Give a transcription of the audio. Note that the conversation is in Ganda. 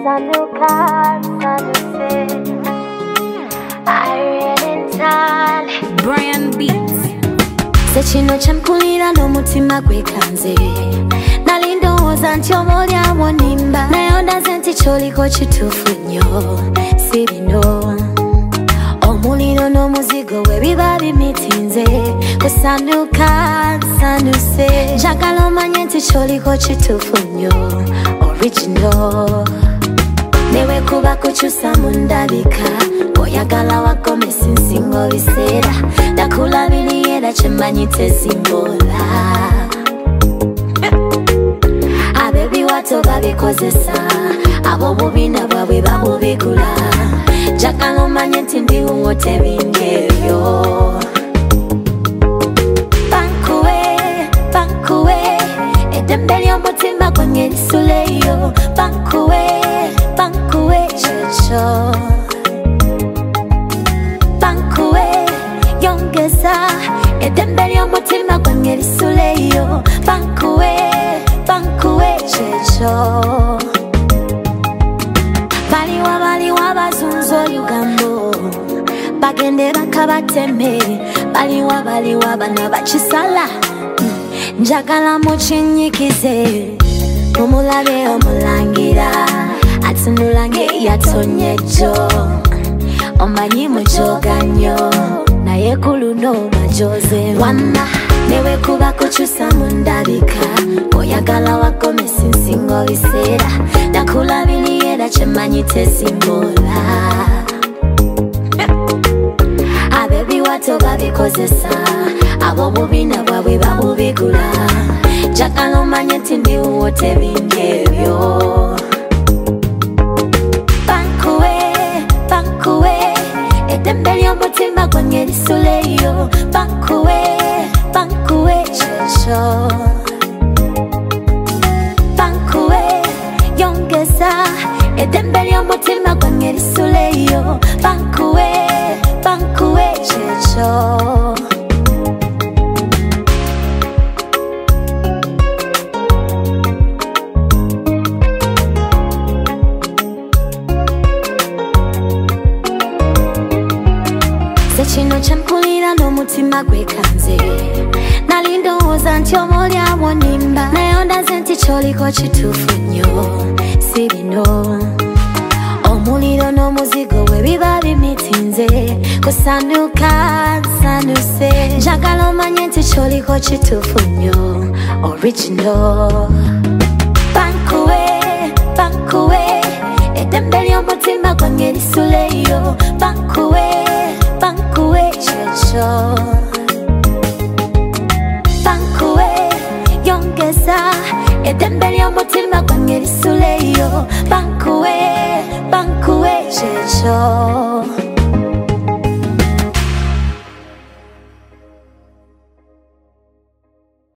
Sanuka, Sanuse, Irene Brian Beats. Sekino chamkulira n'omutima gwekanze nalindowooza nti omulyawo nimba naye ndaze nti kyoliko kituufu nnyo sirino omuliro n'omuzigo we biba bimitinze kusanuka nsanuse njagala omanye nti kyoliko kituufu nnyo original newe kuba kukyusa mu ndabika oyagala wagomesa ensingo biseera ndakulabiriye era kyemmanyi tezimbola ab'ebiwato babikozesa ab'obubiina bwabwe babubigula njagala omanye nti ndiwuwo tebindi ebyo bankuwe eddembe ly'omutima gwange lisuleyo bankuwe kyekyo bankuwe yongeza eddembe ly'omutima gwange lisuleyo bankuwe kyekyo baliwa bazunza olugambo bagende bakabateme baliwa bana bakisala njagala mukinyikize mumulabe omulangira atunulange yatonyejo omanyi mujoganyo naye kuluno majoze wama newe kuba kukyusa mu ndabika oyagala wagomesa ensingo biseera ndakulabiriye era kyemmanyi tezimbola ab'ebiwato babikozesa ab'obubiina bwabwe babubigula njagala omanye nti ndiwuwo tebindi ebyo bankuwe eddembe ly'omutima gwange lisuleyo bankuwe kyekyo bankuwe yongeza eddembe ly'omutima gwange lisuleyo bankuwe kyekyo sekino kyampulira n'omutima gwekanze nalindowooza nti omulyawo nimba naye ndaze nti kyoliko kituufu nnyo sirino omuliro n'omuzigo we biba bimitinze kusanuka nsanuse njagala omanye nti kyoliko kituufu nnyo original bankuwe eddembe ly'omutima gwange lisuleyo bankuwe kyekyo bankuwe yongeza eddembe ly'omutima gwange lisuleyo bankuwe kyekyo